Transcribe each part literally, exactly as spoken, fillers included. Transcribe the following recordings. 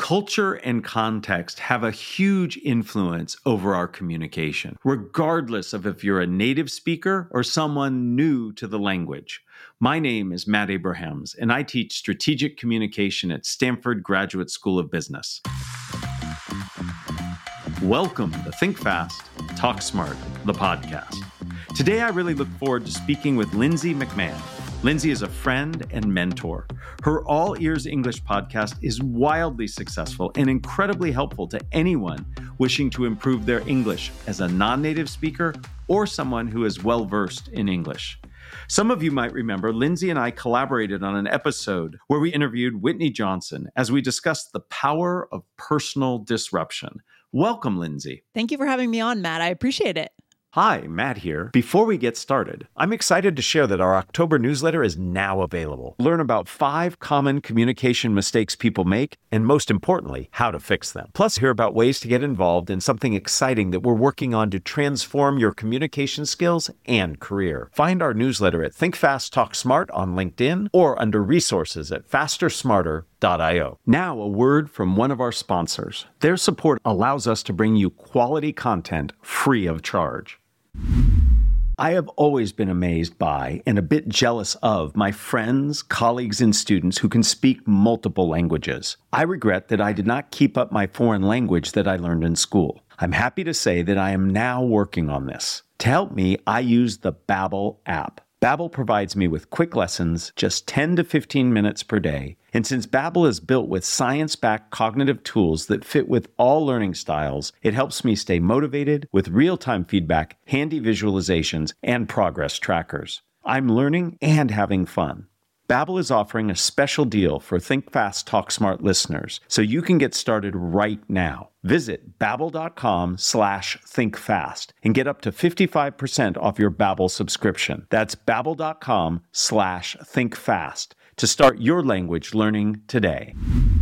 Culture and context have a huge influence over our communication, regardless of if you're a native speaker or someone new to the language. My name is Matt Abrahams, and I teach strategic communication at Stanford Graduate School of Business. Welcome to Think Fast, Talk Smart, the podcast. Today, I really look forward to speaking with Lindsay McMahon. Lindsay is a friend and mentor. Her All Ears English podcast is wildly successful and incredibly helpful to anyone wishing to improve their English as a non-native speaker or someone who is well-versed in English. Some of you might remember Lindsay and I collaborated on an episode where we interviewed Whitney Johnson as we discussed the power of personal disruption. Welcome, Lindsay. Thank you for having me on, Matt. I appreciate it. Hi, Matt here. Before we get started, I'm excited to share that our October newsletter is now available. Learn about five common communication mistakes people make, and most importantly, how to fix them. Plus, hear about ways to get involved in something exciting that we're working on to transform your communication skills and career. Find our newsletter at Think Fast, Talk Smart on LinkedIn or under resources at faster smarter dot io. Now, a word from one of our sponsors. Their support allows us to bring you quality content free of charge. I have always been amazed by and a bit jealous of my friends, colleagues, and students who can speak multiple languages. I regret that I did not keep up my foreign language that I learned in school. I'm happy to say that I am now working on this. To help me, I use the Babbel app. Babbel provides me with quick lessons, just ten to fifteen minutes per day. And since Babbel is built with science-backed cognitive tools that fit with all learning styles, it helps me stay motivated with real-time feedback, handy visualizations, and progress trackers. I'm learning and having fun. Babbel is offering a special deal for Think Fast, Talk Smart listeners, so you can get started right now. Visit babbel.com slash thinkfast and get up to fifty-five percent off your Babbel subscription. That's babbel.com slash thinkfast to start your language learning today.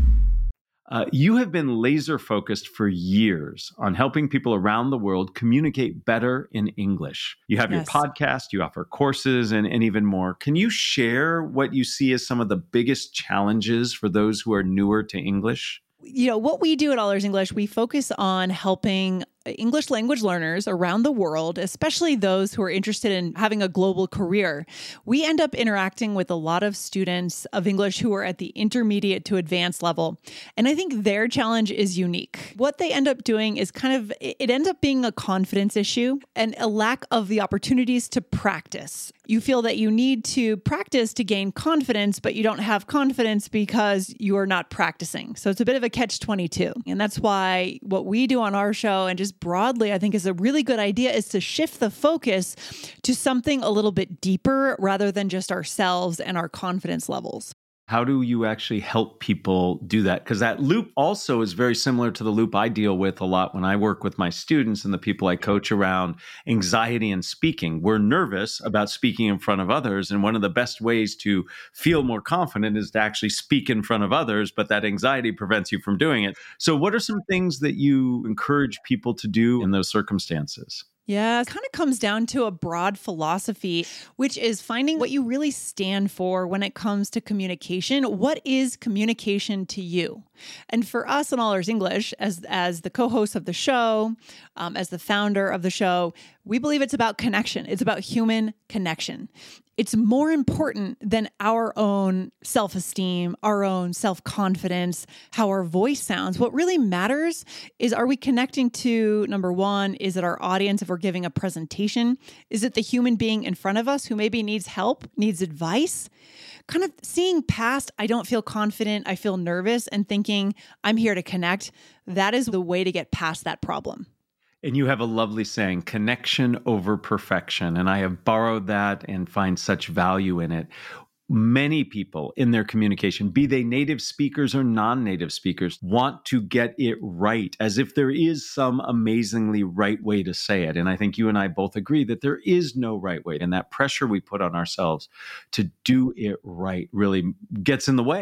Uh, you have been laser focused for years on helping people around the world communicate better in English. You have yes. your podcast, you offer courses, and, and even more. Can you share what you see as some of the biggest challenges for those who are newer to English? You know, what we do at All Ears English, we focus on helping English language learners around the world, especially those who are interested in having a global career. We end up interacting with a lot of students of English who are at the intermediate to advanced level. And I think their challenge is unique. What they end up doing is kind of, it ends up being a confidence issue and a lack of the opportunities to practice. You feel that you need to practice to gain confidence, but you don't have confidence because you are not practicing. So it's a bit of a catch twenty-two. And that's why what we do on our show and just broadly, I think is a really good idea is to shift the focus to something a little bit deeper rather than just ourselves and our confidence levels. How do you actually help people do that? Because that loop also is very similar to the loop I deal with a lot when I work with my students and the people I coach around anxiety and speaking. We're nervous about speaking in front of others. And one of the best ways to feel more confident is to actually speak in front of others, but that anxiety prevents you from doing it. So what are some things that you encourage people to do in those circumstances? Yeah, it kind of comes down to a broad philosophy, which is finding what you really stand for when it comes to communication. What is communication to you? And for us in All Ears English, as, as the co-host of the show, um, as the founder of the show, we believe it's about connection. It's about human connection. It's more important than our own self-esteem, our own self-confidence, how our voice sounds. What really matters is, are we connecting to, number one, is it our audience if we're giving a presentation? Is it the human being in front of us who maybe needs help, needs advice? Kind of seeing past, I don't feel confident, I feel nervous, and thinking, I'm here to connect. That is the way to get past that problem. And you have a lovely saying, connection over perfection. And I have borrowed that and find such value in it. Many people in their communication, be they native speakers or non-native speakers, want to get it right, as if there is some amazingly right way to say it. And I think you and I both agree that there is no right way. And that pressure we put on ourselves to do it right really gets in the way.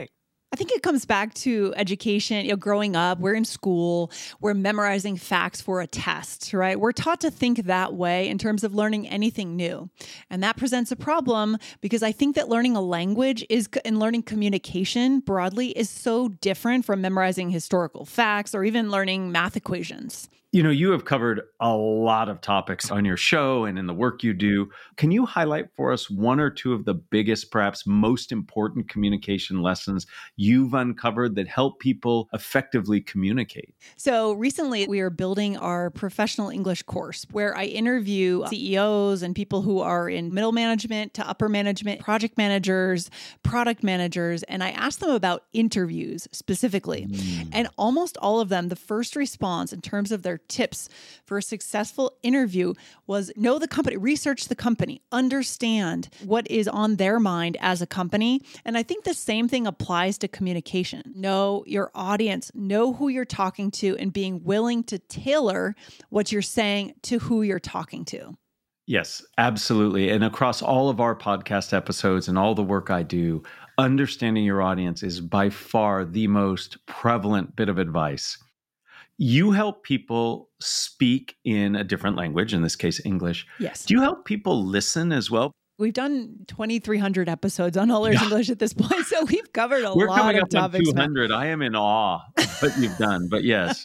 I think it comes back to education. You know, growing up, we're in school, we're memorizing facts for a test, right? We're taught to think that way in terms of learning anything new. And that presents a problem because I think that learning a language is and learning communication broadly is so different from memorizing historical facts or even learning math equations. You know, you have covered a lot of topics on your show and in the work you do. Can you highlight for us one or two of the biggest, perhaps most important communication lessons you've uncovered that help people effectively communicate? So recently, we are building our professional English course where I interview C E Os and people who are in middle management to upper management, project managers, product managers, and I ask them about interviews specifically. Mm. And almost all of them, the first response in terms of their tips for a successful interview was know the company, research the company, understand what is on their mind as a company. And I think the same thing applies to communication. Know your audience, know who you're talking to, and being willing to tailor what you're saying to who you're talking to. Yes, absolutely. And across all of our podcast episodes and all the work I do, understanding your audience is by far the most prevalent bit of advice. You help people speak in a different language, in this case, English. Yes. Do you help people listen as well? We've done twenty-three hundred episodes on All Ears yeah. English at this point, so we've covered a We're lot coming of up topics. On two hundred. I am in awe of what you've done, but yes.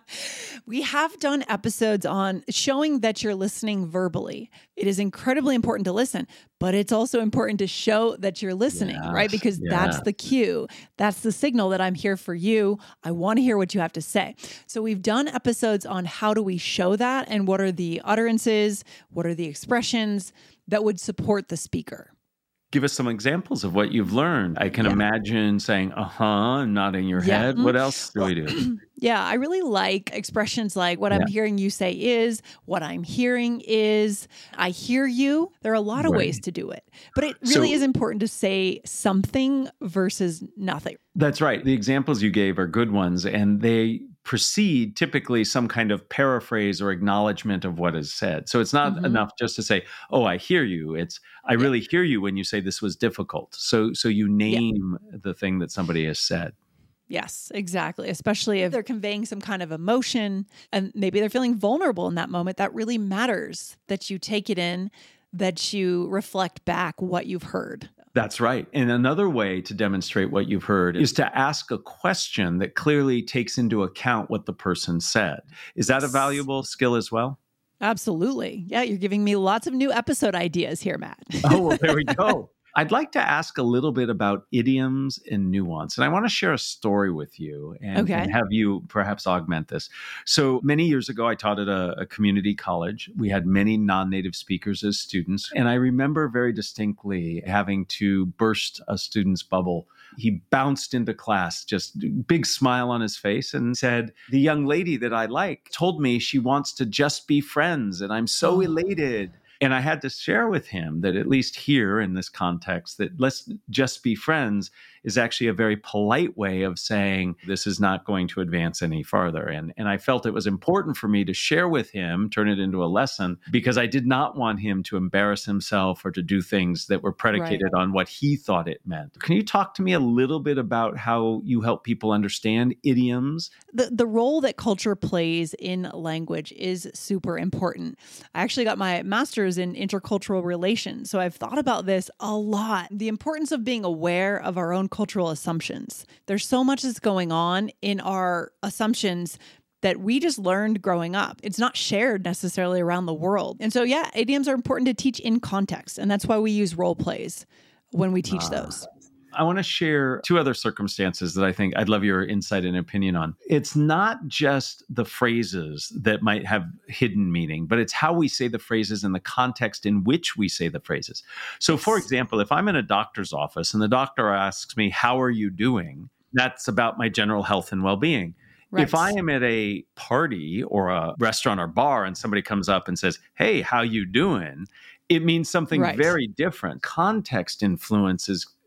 We have done episodes on showing that you're listening verbally. It is incredibly important to listen, but it's also important to show that you're listening, yes, right? Because yes. that's the cue. That's the signal that I'm here for you. I want to hear what you have to say. So we've done episodes on how do we show that and what are the utterances, what are the expressions that would support the speaker. Give us some examples of what you've learned. I can yeah. imagine saying, uh-huh, and nodding your yeah. head. What else do we do? Yeah, I really like expressions like what yeah. I'm hearing you say is, what I'm hearing is, I hear you. There are a lot of right. ways to do it. But it really so, is important to say something versus nothing. That's right. The examples you gave are good ones, and they precede typically some kind of paraphrase or acknowledgement of what is said. So it's not mm-hmm. enough just to say, oh, I hear you. It's, I yeah. really hear you when you say this was difficult. So, so you name yeah. the thing that somebody has said. Yes, exactly. Especially if they're conveying some kind of emotion and maybe they're feeling vulnerable in that moment. That really matters that you take it in, that you reflect back what you've heard. That's right. And another way to demonstrate what you've heard is to ask a question that clearly takes into account what the person said. Is that a valuable skill as well? Absolutely. Yeah, you're giving me lots of new episode ideas here, Matt. Oh, well, there we go. I'd like to ask a little bit about idioms and nuance, and I want to share a story with you and, okay. and have you perhaps augment this. So many years ago, I taught at a, a community college. We had many non-native speakers as students, and I remember very distinctly having to burst a student's bubble. He bounced into class, just big smile on his face, and said, the young lady that I like told me she wants to just be friends, and I'm so oh. elated. And I had to share with him that at least here in this context, that let's just be friends is actually a very polite way of saying this is not going to advance any farther. And, and I felt it was important for me to share with him, turn it into a lesson, because I did not want him to embarrass himself or to do things that were predicated right. on what he thought it meant. Can you talk to me a little bit about how you help people understand idioms? The, the role that culture plays in language is super important. I actually got my master's in intercultural relations, so I've thought about this a lot. The importance of being aware of our own cultural assumptions. There's so much that's going on in our assumptions that we just learned growing up. It's not shared necessarily around the world. And so, yeah, idioms are important to teach in context. And that's why we use role plays when we teach uh, those. I want to share two other circumstances that I think I'd love your insight and opinion on. It's not just the phrases that might have hidden meaning, but it's how we say the phrases and the context in which we say the phrases. So, for example, if I'm in a doctor's office and the doctor asks me, how are you doing? That's about my general health and well-being. Right. If I am at a party or a restaurant or bar and somebody comes up and says, hey, how you doing? It means something right. very different. Context influences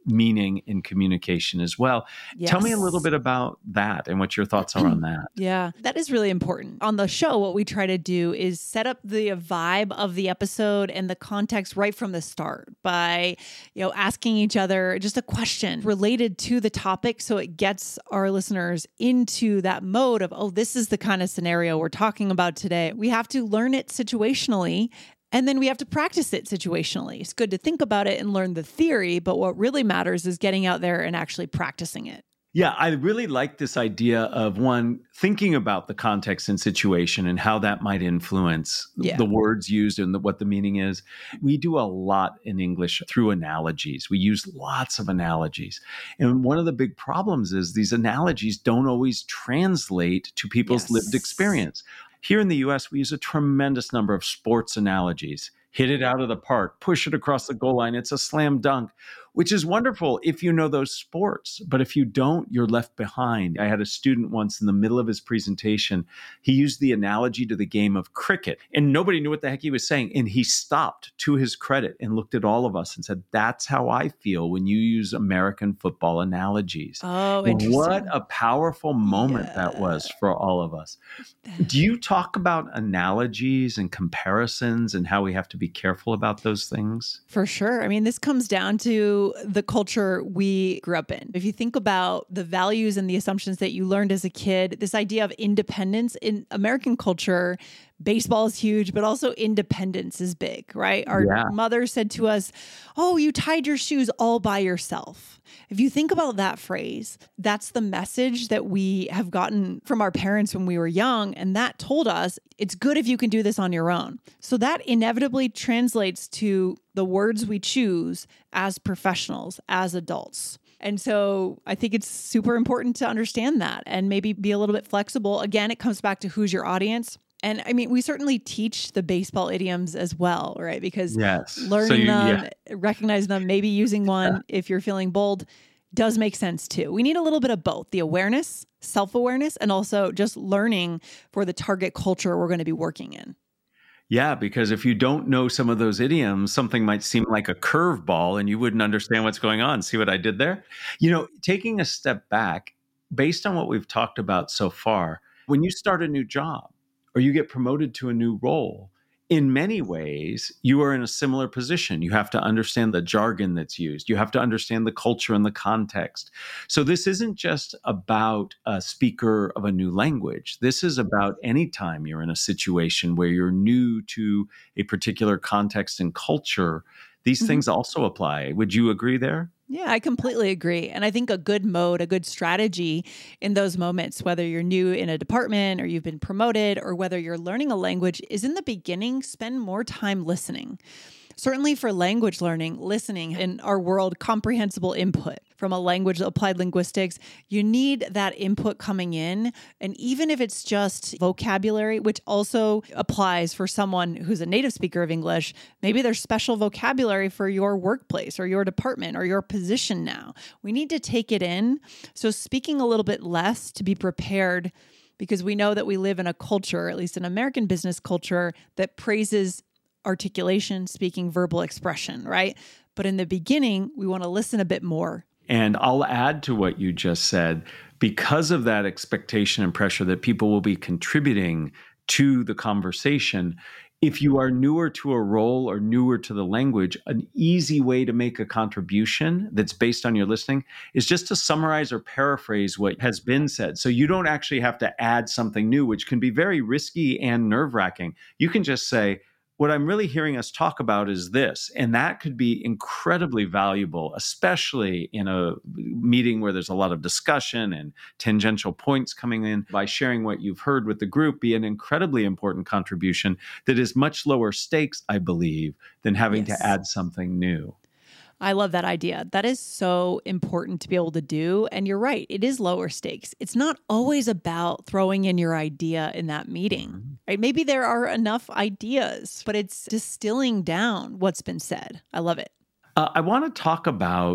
meaning in communication as well. Yes. Tell me a little bit about that and what your thoughts are on that. Yeah, that is really important. On the show, what we try to do is set up the vibe of the episode and the context right from the start by, you know, asking each other just a question related to the topic so it gets our listeners into that mode of, oh, this is the kind of scenario we're talking about today. We have to learn it situationally. And then we have to practice it situationally. It's good to think about it and learn the theory, but what really matters is getting out there and actually practicing it. Yeah, I really like this idea of one, thinking about the context and situation and how that might influence Yeah. the words used and the, what the meaning is. We do a lot in English through analogies. We use lots of analogies. And one of the big problems is these analogies don't always translate to people's Yes. lived experience. Here in the U S, we use a tremendous number of sports analogies. Hit it out of the park, push it across the goal line. It's a slam dunk, which is wonderful if you know those sports. But if you don't, you're left behind. I had a student once in the middle of his presentation. He used the analogy to the game of cricket, and nobody knew what the heck he was saying. And he stopped, to his credit, and looked at all of us and said, "That's how I feel when you use American football analogies." Oh, interesting. What a powerful moment Yeah. that was for all of us. Do you talk about analogies and comparisons and how we have to be careful about those things? For sure. I mean, this comes down to the culture we grew up in. If you think about the values and the assumptions that you learned as a kid, this idea of independence in American culture, baseball is huge, but also independence is big, right? Our Yeah. mother said to us, "Oh, you tied your shoes all by yourself." If you think about that phrase, that's the message that we have gotten from our parents when we were young. And that told us it's good if you can do this on your own. So that inevitably translates to the words we choose as professionals, as adults. And so I think it's super important to understand that and maybe be a little bit flexible. Again, it comes back to who's your audience. And I mean, we certainly teach the baseball idioms as well, right? Because Yes. learning So you- them, yeah. recognizing them, maybe using one if you're feeling bold does make sense too. We need a little bit of both, the awareness, self-awareness, and also just learning for the target culture we're going to be working in. Yeah, because if you don't know some of those idioms, something might seem like a curveball and you wouldn't understand what's going on. See what I did there? You know, taking a step back, based on what we've talked about so far, when you start a new job or you get promoted to a new role, in many ways, you are in a similar position. You have to understand the jargon that's used. You have to understand the culture and the context. So this isn't just about a speaker of a new language. This is about any time you're in a situation where you're new to a particular context and culture. These Mhm. things also apply. Would you agree there? Yeah, I completely agree. And I think a good mode, a good strategy in those moments, whether you're new in a department or you've been promoted or whether you're learning a language, is in the beginning, spend more time listening. Certainly for language learning, listening in our world, comprehensible input from a language, applied linguistics, you need that input coming in. And even if it's just vocabulary, which also applies for someone who's a native speaker of English, maybe there's special vocabulary for your workplace or your department or your position now. We need to take it in. So speaking a little bit less to be prepared, because we know that we live in a culture, at least an American business culture, that praises articulation, speaking, verbal expression, right? But in the beginning, we want to listen a bit more. And I'll add to what you just said, because of that expectation and pressure that people will be contributing to the conversation, if you are newer to a role or newer to the language, an easy way to make a contribution that's based on your listening is just to summarize or paraphrase what has been said. So you don't actually have to add something new, which can be very risky and nerve-wracking. You can just say, what I'm really hearing us talk about is this. And that could be incredibly valuable, especially in a meeting where there's a lot of discussion and tangential points coming in. By sharing what you've heard with the group, be an incredibly important contribution that is much lower stakes, I believe, than having Yes. to add something new. I love that idea. That is so important to be able to do. And you're right, it is lower stakes. It's not always about throwing in your idea in that meeting, right? Maybe there are enough ideas, but it's distilling down what's been said. I love it. Uh, I want to talk about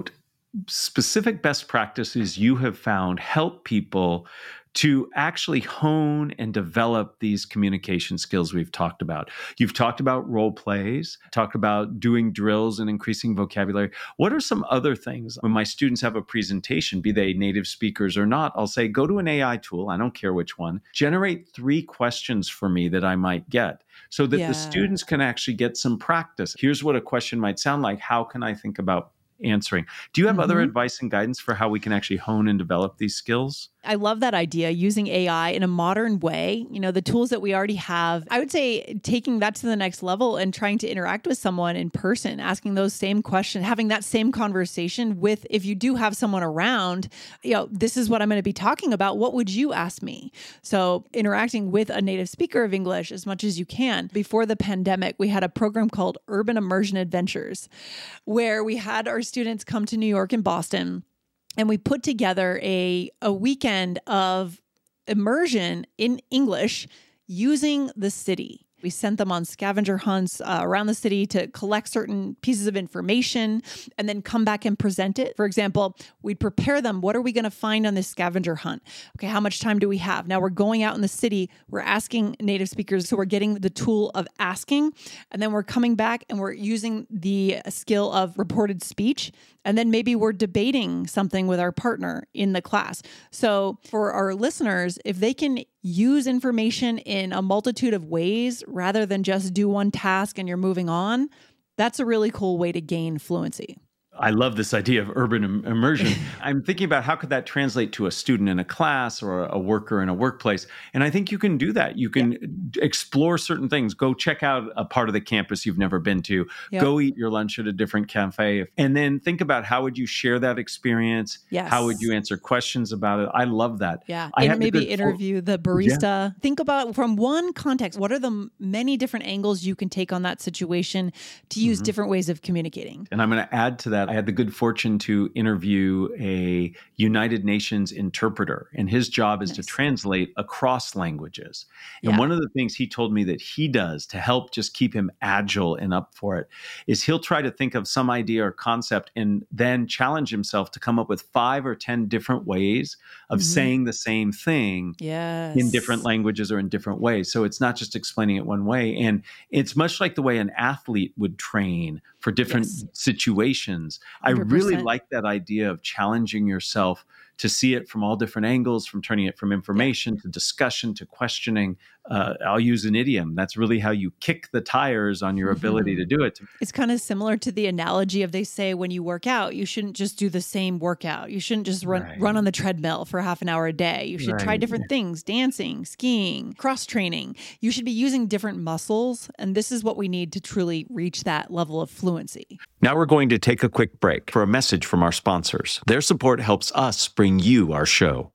specific best practices you have found help people to actually hone and develop these communication skills we've talked about? You've talked about role plays, talked about doing drills and increasing vocabulary. What are some other things? When my students have a presentation, be they native speakers or not, I'll say, go to an A I tool, I don't care which one, generate three questions for me that I might get so that Yeah. the students can actually get some practice. Here's what a question might sound like. How can I think about answering? Do you have mm-hmm. other advice and guidance for how we can actually hone and develop these skills? I love that idea, using A I in a modern way. You know, the tools that we already have. I would say taking that to the next level and trying to interact with someone in person, asking those same questions, having that same conversation with, if you do have someone around, you know, this is what I'm going to be talking about. What would you ask me? So interacting with a native speaker of English as much as you can. Before the pandemic, we had a program called Urban Immersion Adventures, where we had our students come to New York and Boston. And we put together a, a weekend of immersion in English using the city. We sent them on scavenger hunts uh, around the city to collect certain pieces of information and then come back and present it. For example, we'd prepare them. What are we going to find on this scavenger hunt? Okay, how much time do we have? Now we're going out in the city. We're asking native speakers. So we're getting the tool of asking. And then we're coming back and we're using the skill of reported speech. And then maybe we're debating something with our partner in the class. So for our listeners, if they can use information in a multitude of ways rather than just do one task and you're moving on, that's a really cool way to gain fluency. I love this idea of urban im- immersion. I'm thinking about how could that translate to a student in a class or a worker in a workplace. And I think you can do that. You can yeah. explore certain things. Go check out a part of the campus you've never been to. Yep. Go eat your lunch at a different cafe. And then think about how would you share that experience? Yes. How would you answer questions about it? I love that. Yeah. I and maybe interview for- the barista. Yeah. Think about from one context, what are the many different angles you can take on that situation to use mm-hmm. different ways of communicating? And I'm going to add to that. I had the good fortune to interview a United Nations interpreter, and his job is nice. to translate across languages. And yeah. one of the things he told me that he does to help just keep him agile and up for it is he'll try to think of some idea or concept and then challenge himself to come up with five or ten different ways of mm-hmm. saying the same thing yes. in different languages or in different ways. So it's not just explaining it one way. And it's much like the way an athlete would train for different yes. situations. I really like that idea of challenging yourself to see it from all different angles, from turning it from information yeah. to discussion to questioning. Uh, I'll use an idiom. That's really how you kick the tires on your mm-hmm. ability to do it. It's kind of similar to the analogy of they say when you work out, you shouldn't just do the same workout. You shouldn't just run, right. run on the treadmill for half an hour a day. You should right. try different yeah. things, dancing, skiing, cross-training. You should be using different muscles. And this is what we need to truly reach that level of fluency. Now we're going to take a quick break for a message from our sponsors. Their support helps us bring you our show.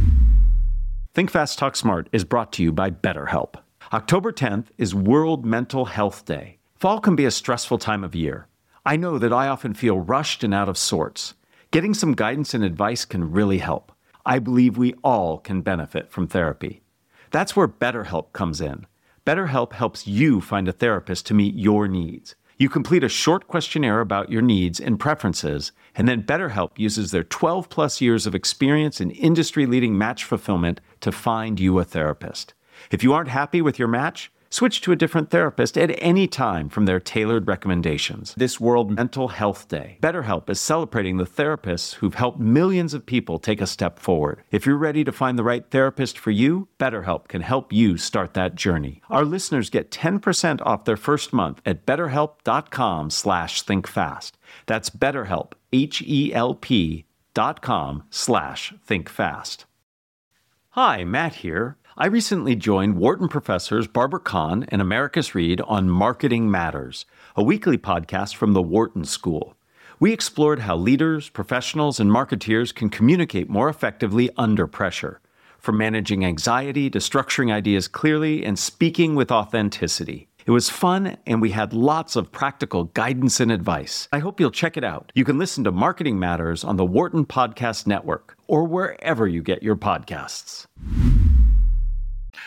Think Fast, Talk Smart is brought to you by BetterHelp. October tenth is World Mental Health Day. Fall can be a stressful time of year. I know that I often feel rushed and out of sorts. Getting some guidance and advice can really help. I believe we all can benefit from therapy. That's where BetterHelp comes in. BetterHelp helps you find a therapist to meet your needs. You complete a short questionnaire about your needs and preferences, and then BetterHelp uses their twelve plus years of experience in industry-leading match fulfillment to find you a therapist. If you aren't happy with your match, switch to a different therapist at any time from their tailored recommendations. This World Mental Health Day, BetterHelp is celebrating the therapists who've helped millions of people take a step forward. If you're ready to find the right therapist for you, BetterHelp can help you start that journey. Our listeners get ten percent off their first month at betterhelp.com slash thinkfast. That's BetterHelp, H-E-L-P dot com slash thinkfast. Hi, Matt here. I recently joined Wharton professors Barbara Kahn and Americus Reed on Marketing Matters, a weekly podcast from the Wharton School. We explored how leaders, professionals, and marketeers can communicate more effectively under pressure, from managing anxiety to structuring ideas clearly and speaking with authenticity. It was fun, and we had lots of practical guidance and advice. I hope you'll check it out. You can listen to Marketing Matters on the Wharton Podcast Network or wherever you get your podcasts.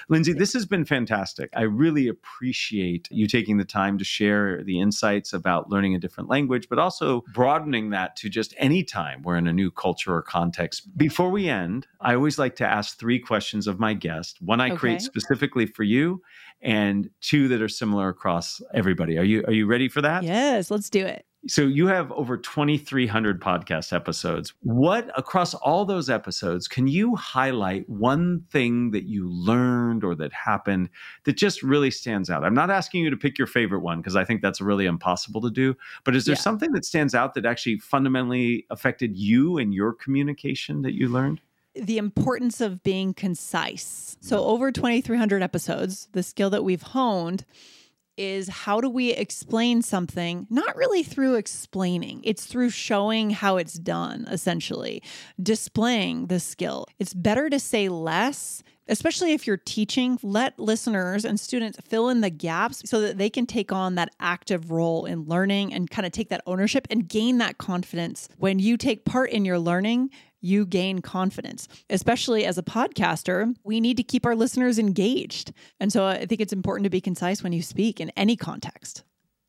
Lindsay, this has been fantastic. I really appreciate you taking the time to share the insights about learning a different language, but also broadening that to just any time we're in a new culture or context. Before we end, I always like to ask three questions of my guest. One I Okay. create specifically for you, and two that are similar across everybody. Are you are you ready for that? Yes, let's do it. So you have over twenty-three hundred podcast episodes. What, across all those episodes, can you highlight one thing that you learned or that happened that just really stands out? I'm not asking you to pick your favorite one because I think that's really impossible to do. But is there Yeah. something that stands out that actually fundamentally affected you and your communication that you learned? The importance of being concise. So over twenty-three hundred episodes, the skill that we've honed is how do we explain something, not really through explaining, it's through showing how it's done, essentially, displaying the skill. It's better to say less, especially if you're teaching. Let listeners and students fill in the gaps so that they can take on that active role in learning and kind of take that ownership and gain that confidence. When you take part in your learning, you gain confidence. Especially as a podcaster, we need to keep our listeners engaged. And so I think it's important to be concise when you speak in any context.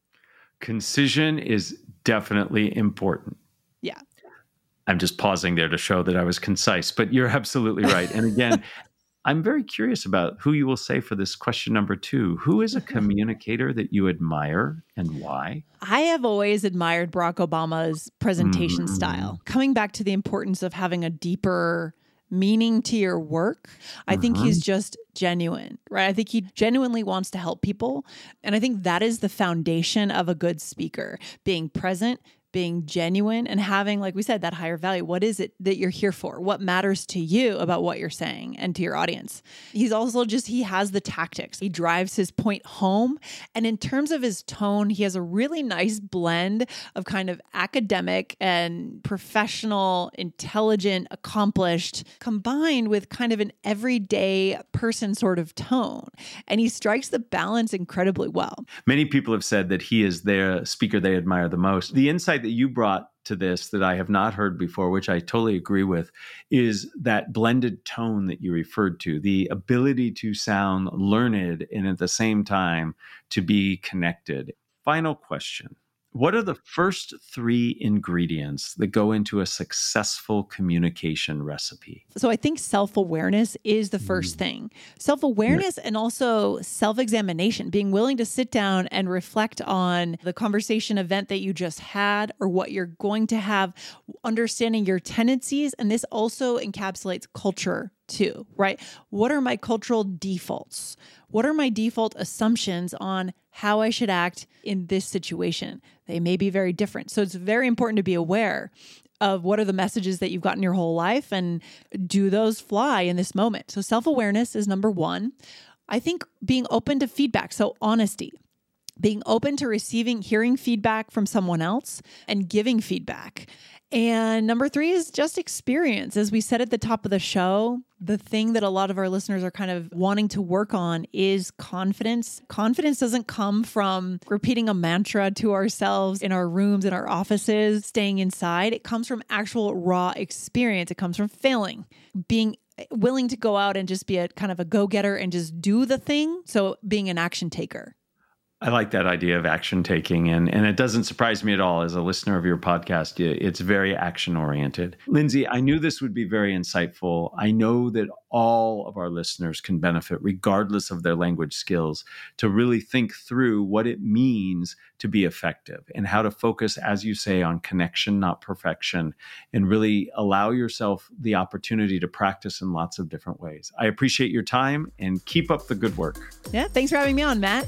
Concision is definitely important. Yeah. I'm just pausing there to show that I was concise, but you're absolutely right. And again, I'm very curious about who you will say for this question number two. Who is a communicator that you admire and why? I have always admired Barack Obama's presentation Mm. style. Coming back to the importance of having a deeper meaning to your work, I think Mhm. he's just genuine, right? I think he genuinely wants to help people. And I think that is the foundation of a good speaker, being present, being genuine, and having, like we said, that higher value. What is it that you're here for? What matters to you about what you're saying and to your audience? He's also just, he has the tactics. He drives his point home. And in terms of his tone, he has a really nice blend of kind of academic and professional, intelligent, accomplished, combined with kind of an everyday person sort of tone. And he strikes the balance incredibly well. Many people have said that he is their speaker they admire the most. The insight that you brought to this that I have not heard before, which I totally agree with, is that blended tone that you referred to, the ability to sound learned and at the same time to be connected. Final question. What are the first three ingredients that go into a successful communication recipe? So I think self-awareness is the first Mm. thing. Self-awareness and also self-examination, being willing to sit down and reflect on the conversation event that you just had or what you're going to have, understanding your tendencies. And this also encapsulates culture too, right? What are my cultural defaults? What are my default assumptions on how I should act in this situation? They may be very different. So it's very important to be aware of what are the messages that you've gotten your whole life and do those fly in this moment. So self-awareness is number one. I think being open to feedback. So honesty, being open to receiving, hearing feedback from someone else and giving feedback. And number three is just experience. As we said at the top of the show, the thing that a lot of our listeners are kind of wanting to work on is confidence. Confidence doesn't come from repeating a mantra to ourselves in our rooms, in our offices, staying inside. It comes from actual raw experience. It comes from failing, being willing to go out and just be a kind of a go-getter and just do the thing. So being an action taker. I like that idea of action taking, and, and it doesn't surprise me at all. As a listener of your podcast, it's very action oriented. Lindsay, I knew this would be very insightful. I know that all of our listeners can benefit, regardless of their language skills, to really think through what it means to be effective and how to focus, as you say, on connection, not perfection, and really allow yourself the opportunity to practice in lots of different ways. I appreciate your time and keep up the good work. Yeah, thanks for having me on, Matt.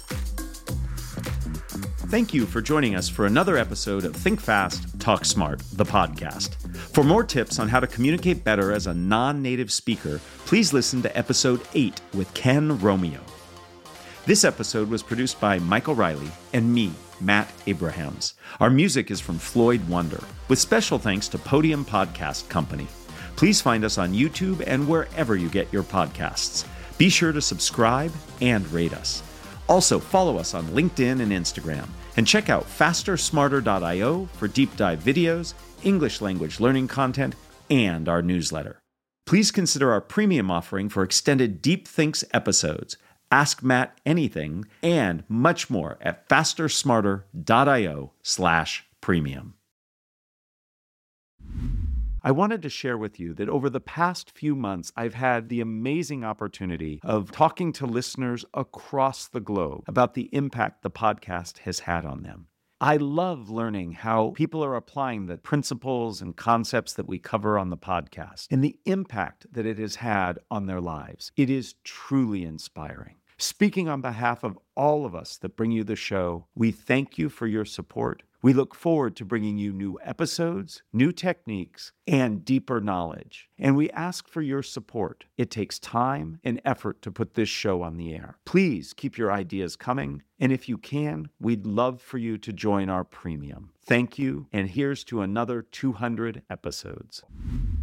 Thank you for joining us for another episode of Think Fast, Talk Smart, the podcast. For more tips on how to communicate better as a non-native speaker, please listen to episode eight with Ken Romeo. This episode was produced by Michael Riley and me, Matt Abrahams. Our music is from Floyd Wonder, with special thanks to Podium Podcast Company. Please find us on YouTube and wherever you get your podcasts. Be sure to subscribe and rate us. Also, follow us on LinkedIn and Instagram, and check out faster smarter dot io for deep dive videos, English language learning content, and our newsletter. Please consider our premium offering for extended Deep Thinks episodes, Ask Matt Anything, and much more at fastersmarter.io slash premium. I wanted to share with you that over the past few months, I've had the amazing opportunity of talking to listeners across the globe about the impact the podcast has had on them. I love learning how people are applying the principles and concepts that we cover on the podcast and the impact that it has had on their lives. It is truly inspiring. Speaking on behalf of all of us that bring you the show, we thank you for your support. We look forward to bringing you new episodes, new techniques, and deeper knowledge. And we ask for your support. It takes time and effort to put this show on the air. Please keep your ideas coming. And if you can, we'd love for you to join our premium. Thank you. And here's to another two hundred episodes.